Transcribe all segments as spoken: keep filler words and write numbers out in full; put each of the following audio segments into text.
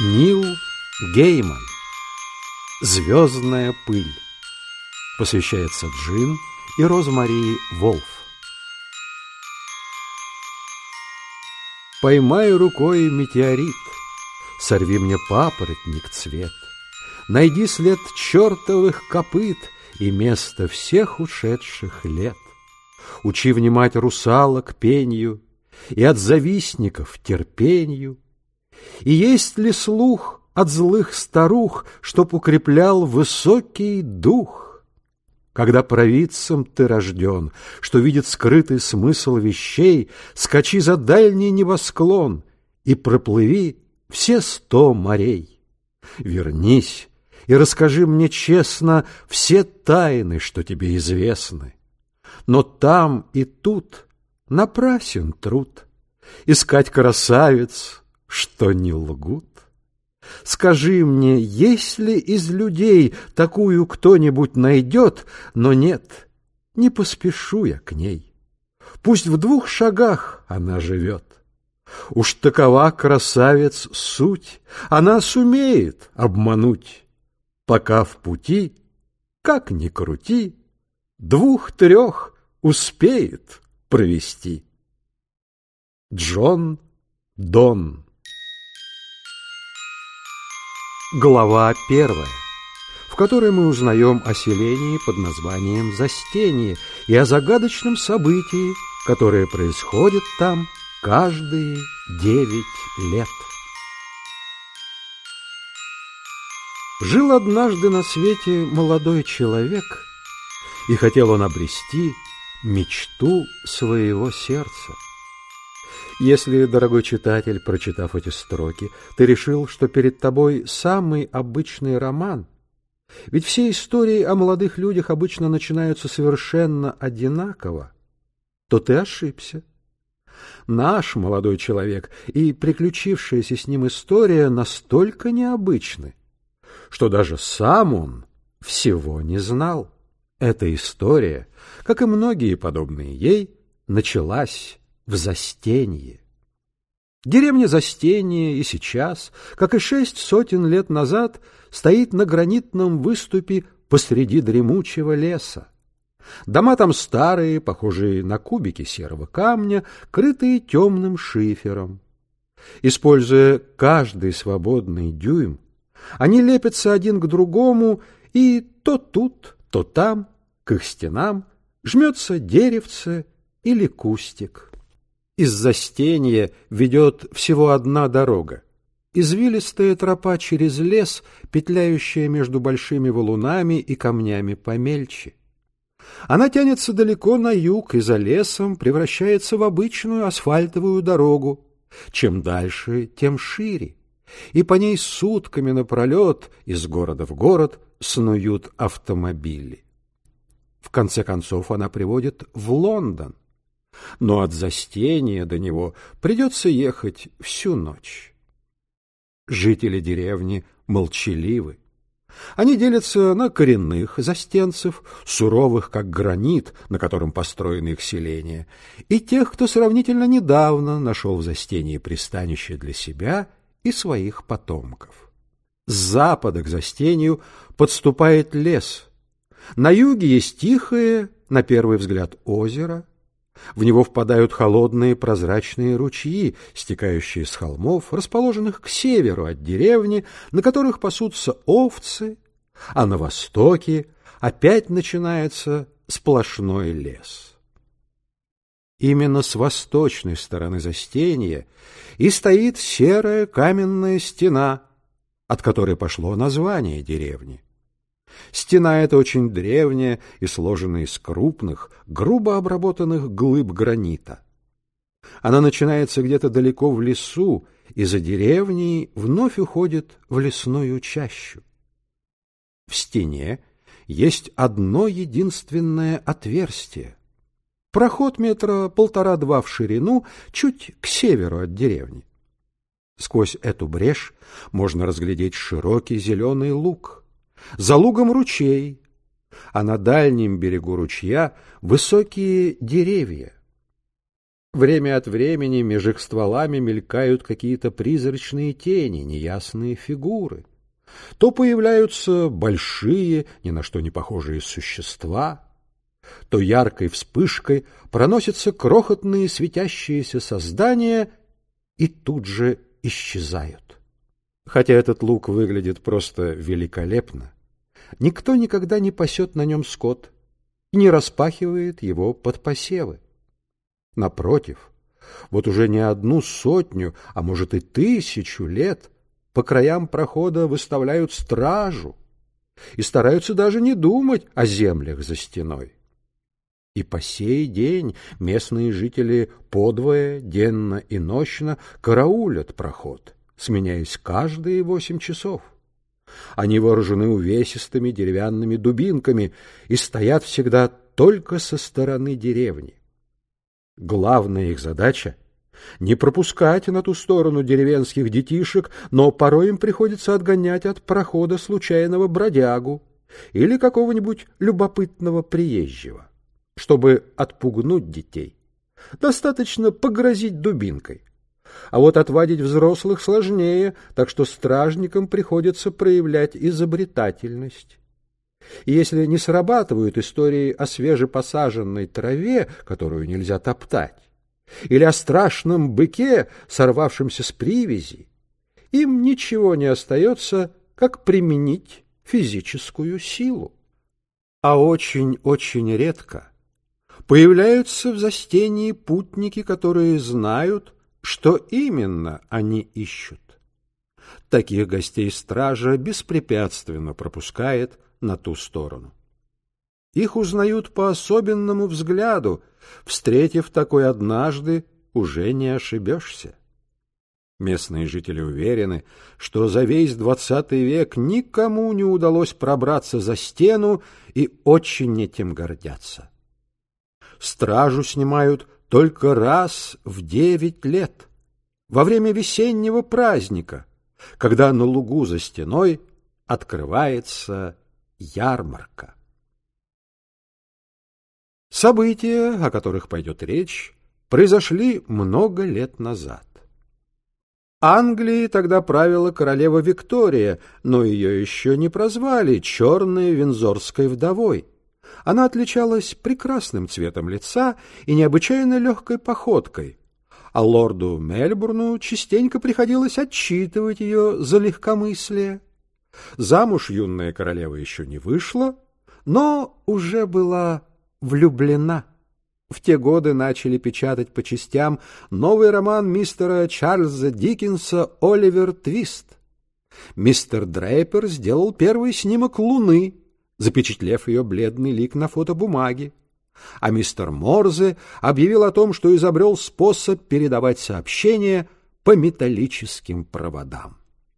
Нил Гейман. «Звездная пыль». Посвящается Джин и Розмари Волф. Поймай рукой метеорит, сорви мне папоротник цвет, найди след чертовых копыт и место всех ушедших лет. Учи внимать русалок пенью и от завистников терпенью. И есть ли слух от злых старух, чтоб укреплял высокий дух? Когда провидцем ты рожден, что видит скрытый смысл вещей, скачи за дальний небосклон и проплыви все сто морей. Вернись и расскажи мне честно все тайны, что тебе известны. Но там и тут напрасен труд искать красавиц, что не лгут. Скажи мне, есть ли из людей такую кто-нибудь найдет, но нет, не поспешу я к ней. Пусть в двух шагах она живет. Уж такова красавец суть, она сумеет обмануть. Пока в пути, как ни крути, двух-трех успеет провести. Джон Донн. Глава первая, в которой мы узнаем о селении под названием Застенье и о загадочном событии, которое происходит там каждые девять лет. Жил однажды на свете молодой человек, и хотел он обрести мечту своего сердца. Если, дорогой читатель, прочитав эти строки, ты решил, что перед тобой самый обычный роман, ведь все истории о молодых людях обычно начинаются совершенно одинаково, то ты ошибся. Наш молодой человек и приключившаяся с ним история настолько необычны, что даже сам он всего не знал. Эта история, как и многие подобные ей, началась в Застенье. Деревня Застенье и сейчас, как и шесть сотен лет назад, стоит на гранитном выступе посреди дремучего леса. Дома там старые, похожие на кубики серого камня, крытые темным шифером. Используя каждый свободный дюйм, они лепятся один к другому, и то тут, то там, к их стенам, жмется деревце или кустик. Из Застенья ведет всего одна дорога. Извилистая тропа через лес, петляющая между большими валунами и камнями помельче. Она тянется далеко на юг и за лесом превращается в обычную асфальтовую дорогу. Чем дальше, тем шире. И по ней сутками напролет из города в город снуют автомобили. В конце концов она приводит в Лондон. Но от Застенья до него придется ехать всю ночь. Жители деревни молчаливы. Они делятся на коренных застенцев, суровых, как гранит, на котором построено их селение, и тех, кто сравнительно недавно нашел в Застенье пристанище для себя и своих потомков. С запада к Застенью подступает лес. На юге есть тихое, на первый взгляд, озеро. В него впадают холодные прозрачные ручьи, стекающие с холмов, расположенных к северу от деревни, на которых пасутся овцы, а на востоке опять начинается сплошной лес. Именно с восточной стороны Застенья и стоит серая каменная стена, от которой пошло название деревни. Стена эта очень древняя и сложена из крупных, грубо обработанных глыб гранита. Она начинается где-то далеко в лесу и за деревней вновь уходит в лесную чащу. В стене есть одно единственное отверстие. Проход метра полтора-два в ширину, чуть к северу от деревни. Сквозь эту брешь можно разглядеть широкий зеленый луг. За лугом ручей, а на дальнем берегу ручья высокие деревья. Время от времени меж их стволами мелькают какие-то призрачные тени, неясные фигуры. То появляются большие, ни на что не похожие существа, то яркой вспышкой проносятся крохотные светящиеся создания и тут же исчезают. Хотя этот луг выглядит просто великолепно, никто никогда не пасет на нем скот и не распахивает его под посевы. Напротив, вот уже не одну сотню, а может и тысячу лет по краям прохода выставляют стражу и стараются даже не думать о землях за стеной. И по сей день местные жители подвое, денно и нощно караулят проход, сменяясь каждые восемь часов. Они вооружены увесистыми деревянными дубинками и стоят всегда только со стороны деревни. Главная их задача — не пропускать на ту сторону деревенских детишек, но порой им приходится отгонять от прохода случайного бродягу или какого-нибудь любопытного приезжего. Чтобы отпугнуть детей, достаточно погрозить дубинкой. А вот отвадить взрослых сложнее, так что стражникам приходится проявлять изобретательность. И если не срабатывают истории о свежепосаженной траве, которую нельзя топтать, или о страшном быке, сорвавшемся с привязи, им ничего не остается, как применить физическую силу. А очень-очень редко появляются в застении путники, которые знают, что именно они ищут. Таких гостей стража беспрепятственно пропускает на ту сторону. Их узнают по особенному взгляду, встретив такой однажды, уже не ошибешься. Местные жители уверены, что за весь двадцатый век никому не удалось пробраться за стену и очень этим гордятся. Стражу снимают только раз в девять лет, во время весеннего праздника, когда на лугу за стеной открывается ярмарка. События, о которых пойдет речь, произошли много лет назад. Англией тогда правила королева Виктория, но ее еще не прозвали черной виндзорской вдовой. Она отличалась прекрасным цветом лица и необычайно легкой походкой, а лорду Мельбурну частенько приходилось отчитывать ее за легкомыслие. Замуж юная королева еще не вышла, но уже была влюблена. В те годы начали печатать по частям новый роман мистера Чарльза Диккенса «Оливер Твист». Мистер Дрейпер сделал первый снимок Луны, запечатлев ее бледный лик на фотобумаге, а мистер Морзе объявил о том, что изобрел способ передавать сообщения по металлическим проводам.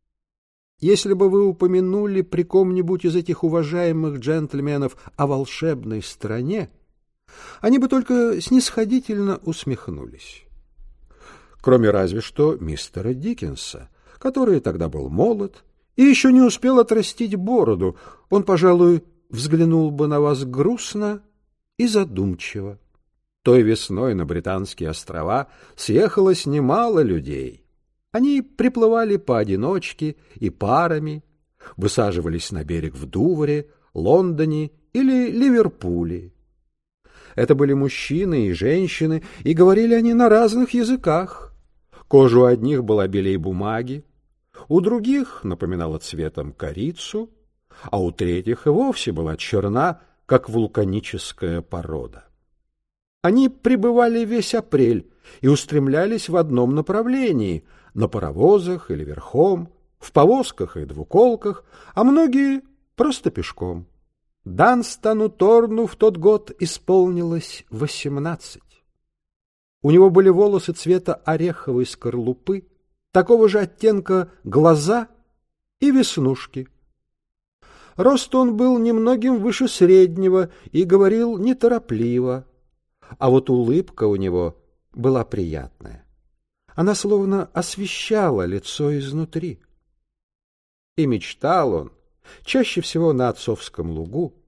Если бы вы упомянули при ком-нибудь из этих уважаемых джентльменов о волшебной стране, они бы только снисходительно усмехнулись. Кроме разве что мистера Диккенса, который тогда был молод и еще не успел отрастить бороду, он, пожалуй, взглянул бы на вас грустно и задумчиво. Той весной на Британские острова съехалось немало людей. Они приплывали поодиночке и парами, высаживались на берег в Дувре, Лондоне или Ливерпуле. Это были мужчины и женщины, и говорили они на разных языках. Кожа у одних была белей бумаги, у других напоминала цветом корицу, а у третьих и вовсе была черна, как вулканическая порода. Они пребывали весь апрель и устремлялись в одном направлении — на паровозах или верхом, в повозках и двуколках, а многие просто пешком. Данстану Торну в тот год исполнилось восемнадцать. У него были волосы цвета ореховой скорлупы, такого же оттенка глаза и веснушки. Рост он был немногим выше среднего и говорил неторопливо, а вот улыбка у него была приятная. Она словно освещала лицо изнутри. И мечтал он, чаще всего на отцовском лугу,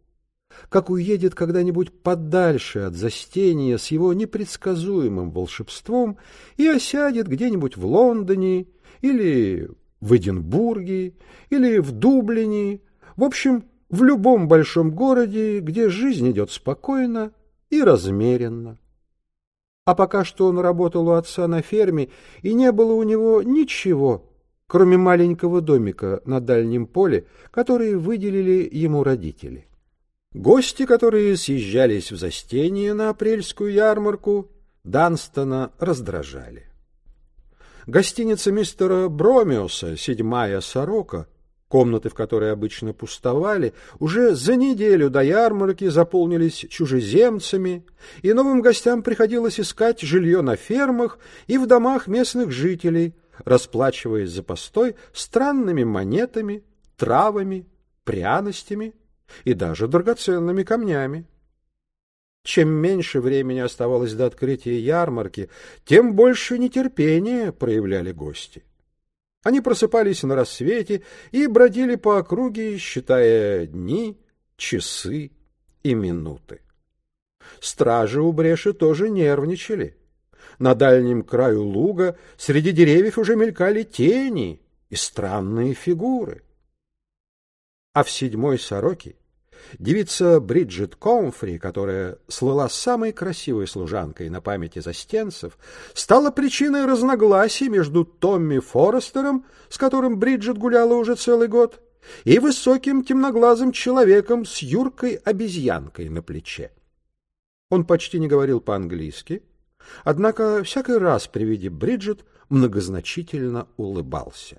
как уедет когда-нибудь подальше от Застенья с его непредсказуемым волшебством и осядет где-нибудь в Лондоне или в Эдинбурге или в Дублине, в общем, в любом большом городе, где жизнь идет спокойно и размеренно. А пока что он работал у отца на ферме, и не было у него ничего, кроме маленького домика на дальнем поле, который выделили ему родители. Гости, которые съезжались в Застенье на апрельскую ярмарку, Данстона раздражали. Гостиница мистера Бромиуса «Седьмая сорока», комнаты, в которой обычно пустовали, уже за неделю до ярмарки заполнились чужеземцами, и новым гостям приходилось искать жилье на фермах и в домах местных жителей, расплачиваясь за постой странными монетами, травами, пряностями и даже драгоценными камнями. Чем меньше времени оставалось до открытия ярмарки, тем больше нетерпения проявляли гости. Они просыпались на рассвете и бродили по округе, считая дни, часы и минуты. Стражи у бреши тоже нервничали. На дальнем краю луга среди деревьев уже мелькали тени и странные фигуры. А в «Седьмой сороке» девица Бриджит Комфри, которая слыла самой красивой служанкой на памяти застенцев, стала причиной разногласий между Томми Форестером, с которым Бриджит гуляла уже целый год, и высоким темноглазым человеком с юркой-обезьянкой на плече. Он почти не говорил по-английски, однако всякий раз при виде Бриджит многозначительно улыбался.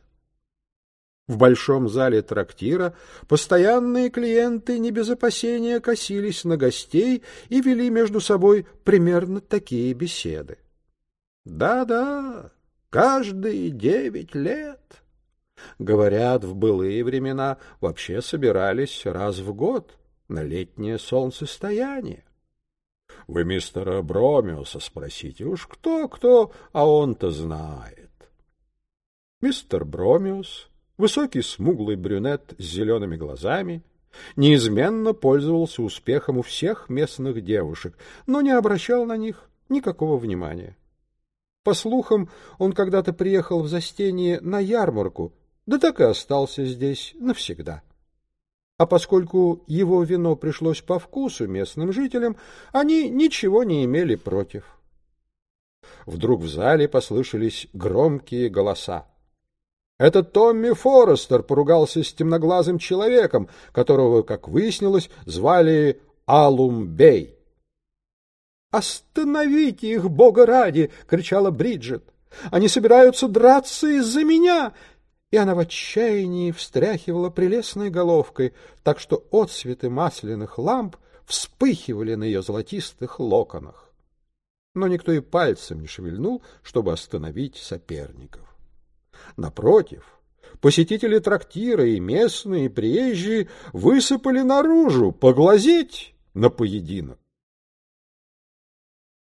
В большом зале трактира постоянные клиенты не без опасения косились на гостей и вели между собой примерно такие беседы. Да-да, каждые девять лет. Говорят, в былые времена вообще собирались раз в год на летнее солнцестояние. Вы мистера Бромиуса спросите, уж кто-кто, а он-то знает. Мистер Бромиус, высокий смуглый брюнет с зелеными глазами, неизменно пользовался успехом у всех местных девушек, но не обращал на них никакого внимания. По слухам, он когда-то приехал в Застенье на ярмарку, да так и остался здесь навсегда. А поскольку его вино пришлось по вкусу местным жителям, они ничего не имели против. Вдруг в зале послышались громкие голоса. Это Томми Форестер поругался с темноглазым человеком, которого, как выяснилось, звали Алум Бей. «Остановите их, Бога ради!» — кричала Бриджит. «Они собираются драться из-за меня!» И она в отчаянии встряхивала прелестной головкой, так что отсветы масляных ламп вспыхивали на ее золотистых локонах. Но никто и пальцем не шевельнул, чтобы остановить соперников. Напротив, посетители трактира и местные, и приезжие высыпали наружу поглазеть на поединок.